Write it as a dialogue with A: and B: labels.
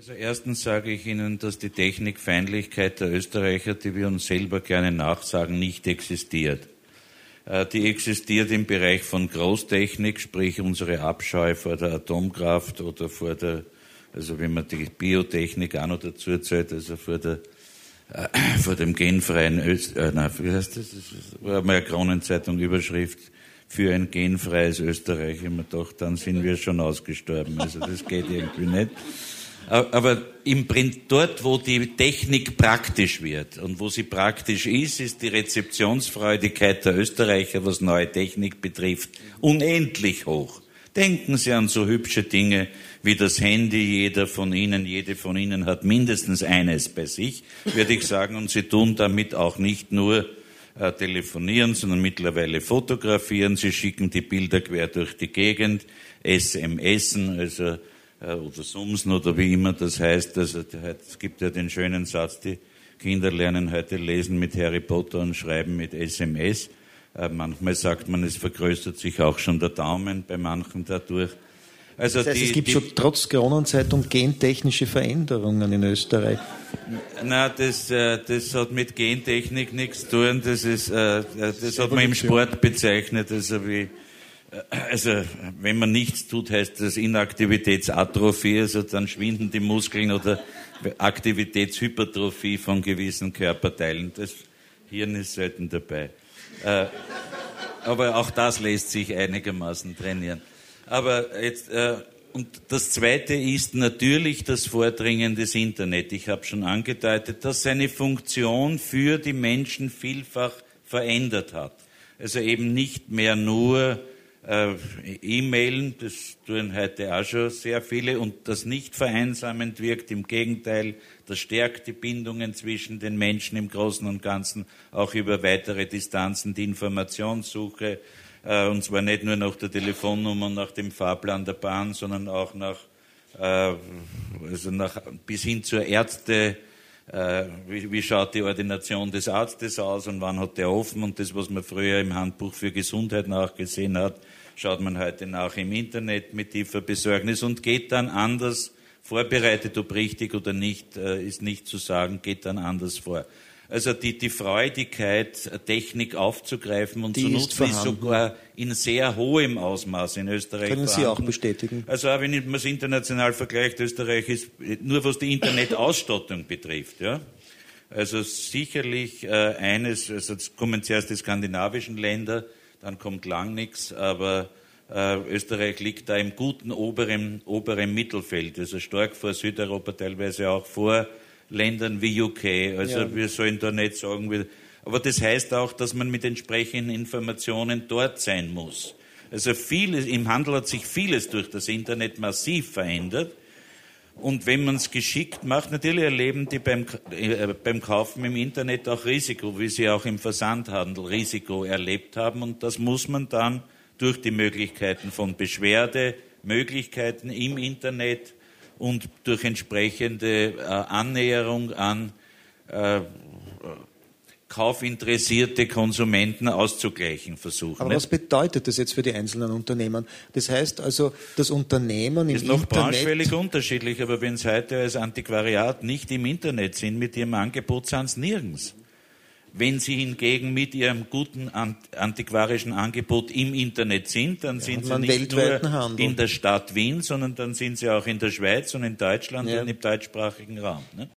A: Also erstens sage ich Ihnen, dass die Technikfeindlichkeit der Österreicher, die wir uns selber gerne nachsagen, nicht existiert. Die existiert im Bereich von Großtechnik, sprich unsere Abscheu vor der Atomkraft oder also wenn man die Biotechnik auch noch dazu zählt, also vor dem genfreien wie heißt das? Das war mal eine Kronenzeitung Überschrift für ein genfreies Österreich. Ich habe mir gedacht, dann sind wir schon ausgestorben. Also das geht irgendwie nicht. Aber dort, wo die Technik praktisch wird und wo sie praktisch ist die Rezeptionsfreudigkeit der Österreicher, was neue Technik betrifft, unendlich hoch. Denken Sie an so hübsche Dinge wie das Handy. Jede von Ihnen hat mindestens eines bei sich, würde ich sagen. Und Sie tun damit auch nicht nur telefonieren, sondern mittlerweile fotografieren. Sie schicken die Bilder quer durch die Gegend, SMSen, also oder Sumsen oder wie immer das heißt. Also es gibt ja den schönen Satz, die Kinder lernen heute lesen mit Harry Potter und schreiben mit SMS. Manchmal sagt man, es vergrößert sich auch schon der Daumen bei manchen dadurch. Also
B: das heißt, es gibt schon trotz Kronenzeitung gentechnische Veränderungen in Österreich.
A: Na, das hat mit Gentechnik nichts zu tun. Das hat man im Sport bezeichnet, also wenn man nichts tut, heißt das Inaktivitätsatrophie, also dann schwinden die Muskeln oder Aktivitätshypertrophie von gewissen Körperteilen. Das Hirn ist selten dabei. Aber auch das lässt sich einigermaßen trainieren. Aber jetzt, und das Zweite ist natürlich das Vordringen des Internet. Ich habe schon angedeutet, dass seine Funktion für die Menschen vielfach verändert hat. Also eben nicht mehr nur E-Mailen, das tun heute auch schon sehr viele, und das nicht vereinsamend wirkt, im Gegenteil, das stärkt die Bindungen zwischen den Menschen im Großen und Ganzen, auch über weitere Distanzen, die Informationssuche, und zwar nicht nur nach der Telefonnummer und nach dem Fahrplan der Bahn, sondern auch bis hin zur Ärzte, wie schaut die Ordination des Arztes aus und wann hat der offen, und das, was man früher im Handbuch für Gesundheit nachgesehen hat, schaut man heute nach im Internet mit tiefer Besorgnis und geht dann anders, vorbereitet, ob richtig oder nicht, ist nicht zu sagen, geht dann anders vor. Also die Freudigkeit, Technik aufzugreifen und zu nutzen, ist sogar in sehr hohem Ausmaß in Österreich
B: vorhanden. Können Sie auch bestätigen?
A: Also auch wenn man es international vergleicht, Österreich ist nur was die Internetausstattung betrifft, ja. Also sicherlich also jetzt kommen zuerst die skandinavischen Länder, dann kommt lang nichts, aber Österreich liegt da im guten oberen Mittelfeld, also stark vor Südeuropa, teilweise auch vor Ländern wie UK. Also ja. Wir sollen da nicht sagen, aber das heißt auch, dass man mit entsprechenden Informationen dort sein muss. Also im Handel hat sich vieles durch das Internet massiv verändert. Und wenn man es geschickt macht, natürlich erleben die beim Kaufen im Internet auch Risiko, wie sie auch im Versandhandel Risiko erlebt haben. Und das muss man dann durch die Möglichkeiten von Beschwerdemöglichkeiten im Internet und durch entsprechende Annäherung an kaufinteressierte Konsumenten auszugleichen versuchen.
B: Aber was bedeutet das jetzt für die einzelnen Unternehmen? Das heißt also, das Unternehmen im Internet...
A: ist noch branchvöllig unterschiedlich, aber wenn Sie heute als Antiquariat nicht im Internet sind mit Ihrem Angebot, sind Sie nirgends. Wenn Sie hingegen mit Ihrem guten antiquarischen Angebot im Internet sind, dann sind Sie nicht nur in der Stadt Wien, sondern dann sind Sie auch in der Schweiz und in Deutschland und im deutschsprachigen Raum. Ne?